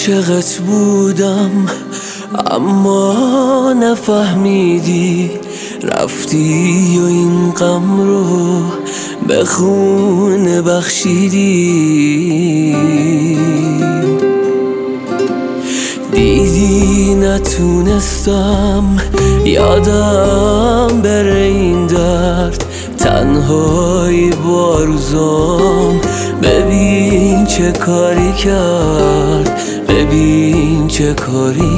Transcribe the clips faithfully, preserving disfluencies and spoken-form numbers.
عاشقت بودم اما نفهمیدی، رفتی و این غم رو به خون بخشیدی. دیدی نتونستم یادم بره این درد، تنهایی با روزام ببین چه کاری کرد، ببین چه کاری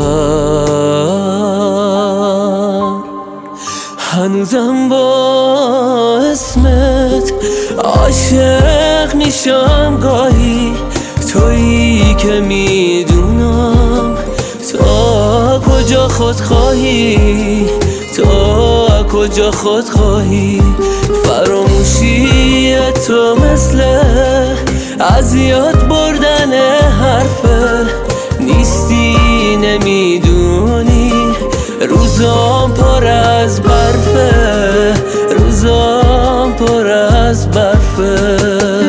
کرد. هنوزم با اسمت عاشق میشم گاهی، تویی که میدونم تا کجا خود خواهی، تا کجا خود خواهی. فراموشی تو مثل از یاد بردن حرفه، نیستی نمیدونی روزام پر از برفه، روزام پر از برفه.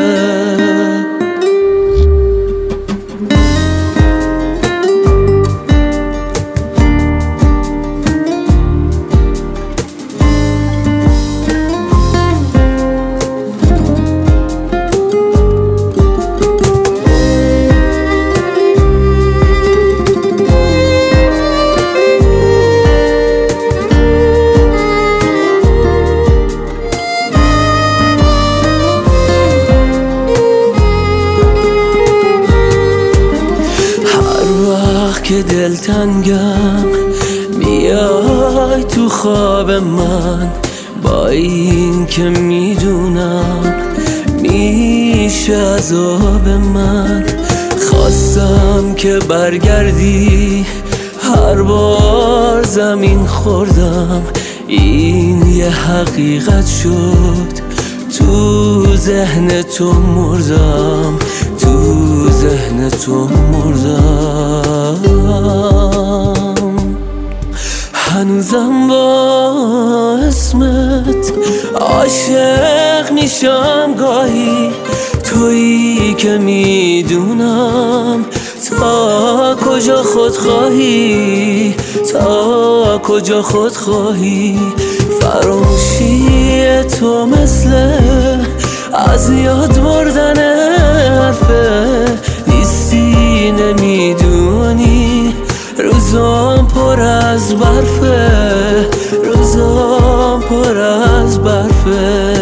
که دلتنگم میای تو خواب من، با این که میدونم میشه عذاب من. خواستم که برگردی، هر بار زمین خوردم، این یه حقیقت شد، تو ذهن تو مردم، تو ذهن تو مردم. هنوزم با اسمت عاشق میشم گاهی، تویی که میدونم تا کجا خود خواهی، تا کجا خود خواهی. فراموشی تو مثل از یاد بردن حرفه، نیستی نمیدونی روزام پر از برفه، روزام پر از برفه.